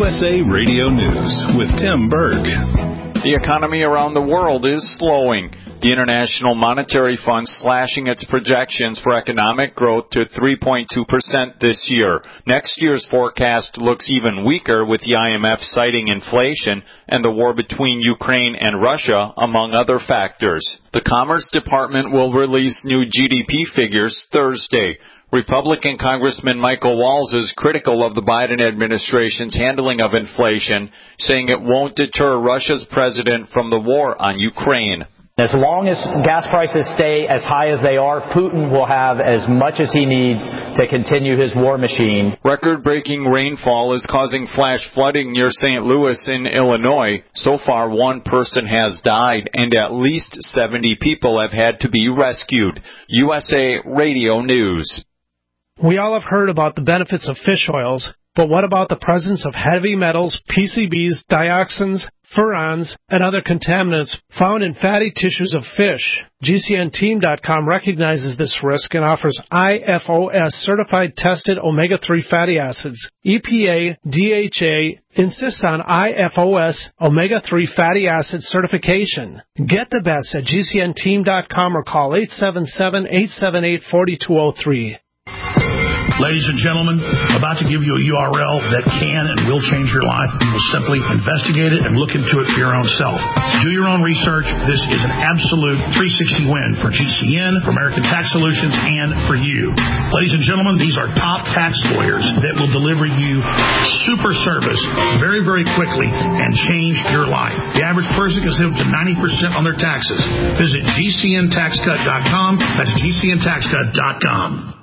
USA Radio News with Tim Berg. The economy around the world is slowing. The International Monetary Fund slashing its projections for economic growth to 3.2% this year. Next year's forecast looks even weaker, with the IMF citing inflation and the war between Ukraine and Russia, among other factors. The Commerce Department will release new GDP figures Thursday. Republican Congressman Michael Walz is critical of the Biden administration's handling of inflation, saying it won't deter Russia's president from the war on Ukraine. As long as gas prices stay as high as they are, Putin will have as much as he needs to continue his war machine. Record-breaking rainfall is causing flash flooding near St. Louis in Illinois. So far, one person has died, and at least 70 people have had to be rescued. USA Radio News. We all have heard about the benefits of fish oils, but what about the presence of heavy metals, PCBs, dioxins, furans, and other contaminants found in fatty tissues of fish? GCNteam.com recognizes this risk and offers IFOS certified tested omega-3 fatty acids. EPA, DHA insist on IFOS omega-3 fatty acid certification. Get the best at GCNteam.com or call 877-878-4203. Ladies and gentlemen, about to give you a URL that can and will change your life. You will simply investigate it and look into it for your own self. Do your own research. This is an absolute 360 win for GCN, for American Tax Solutions, and for you. Ladies and gentlemen, these are top tax lawyers that will deliver you super service very, very quickly and change your life. The average person can save up to 90% on their taxes. Visit GCNTaxCut.com. That's GCNTaxCut.com.